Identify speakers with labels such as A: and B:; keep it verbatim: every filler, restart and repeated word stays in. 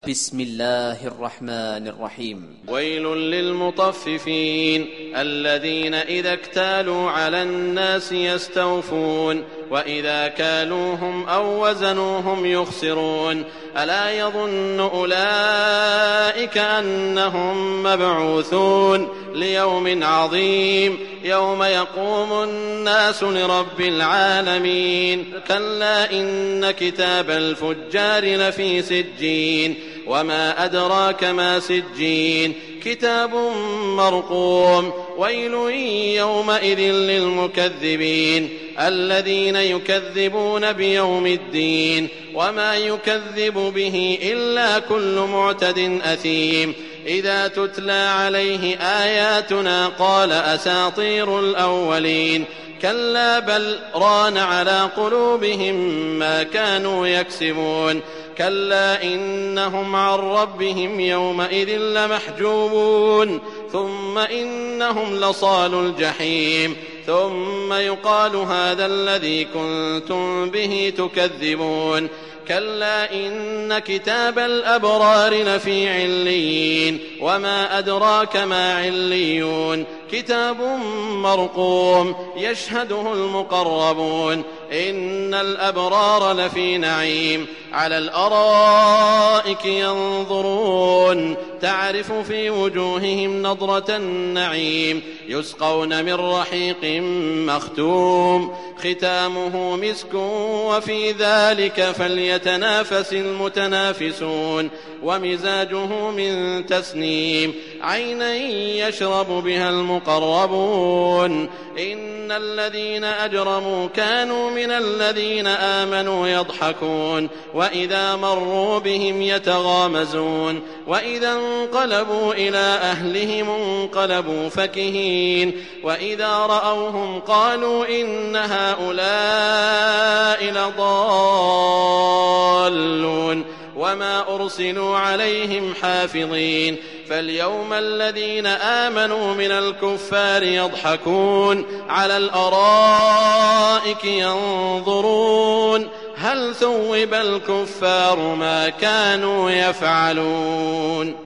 A: بسم الله الرحمن الرحيم.
B: ويل للمطففين الذين إذا اكتالوا على الناس يستوفون وإذا كالوهم أو وزنوهم يخسرون ألا يظن أولئك أنهم مبعوثون ليوم عظيم يوم يقوم الناس لرب العالمين كلا إن كتاب الفجار لفي سجين وما أدراك ما سجين كتاب مرقوم ويل يومئذ للمكذبين الذين يكذبون بيوم الدين وما يكذب به إلا كل معتد أثيم إذا تتلى عليه آياتنا قال أساطير الأولين كلا بل ران على قلوبهم ما كانوا يكسبون كلا إنهم عن ربهم يومئذ لمحجوبون ثم إنهم لصالو الجحيم ثم يقال هذا الذي كنتم به تكذبون كلا إن كتاب الأبرار لفي عليين وما أدراك ما عليون كتاب مرقوم يشهده المقربون إن الأبرار لفي نعيم على الأرائك ينظرون تعرف في وجوههم نضرة النعيم يسقون من رحيق مختوم ختامه مسك وفي ذلك فليتنافس المتنافسون ومزاجه من تسنيم عينا يشرب بها المقربون إن الذين أجرموا كانوا من الذين آمنوا يضحكون وإذا مروا بهم يتغامزون وإذا انقلبوا إلى أهلهم انقلبوا فكهين وإذا رأوهم قالوا إن هؤلاء لضالون وما أرسلوا عليهم حافظين فاليوم الذين آمنوا من الكفار يضحكون على الأرائك ينظرون هل ثوب الكفار ما كانوا يفعلون.